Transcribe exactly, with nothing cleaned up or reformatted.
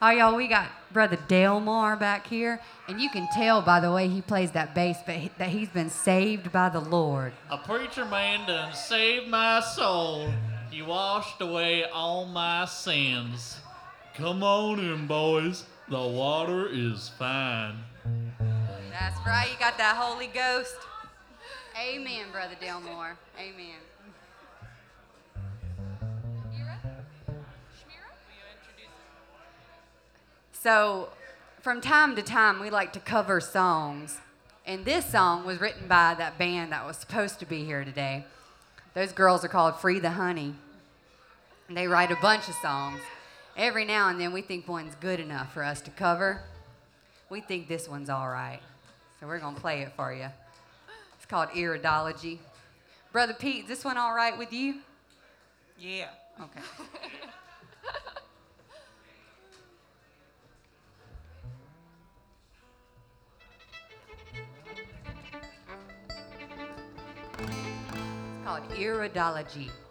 Oh, y'all, we got Brother Delmar back here, and you can tell by the way he plays that bass but he, that he's been saved by the Lord. A preacher man done saved my soul. He washed away all my sins. Come on in, boys. The water is fine. That's right, you got that Holy Ghost. Amen, Brother Delmar. Amen. So, from time to time, we like to cover songs. And this song was written by that band that was supposed to be here today. Those girls are called Free the Honey. And they write a bunch of songs. Every now and then, we think one's good enough for us to cover. We think this one's all right. So we're going to play it for you. It's called Iridology. Brother Pete, is this one all right with you? Yeah. Okay. It's called Iridology.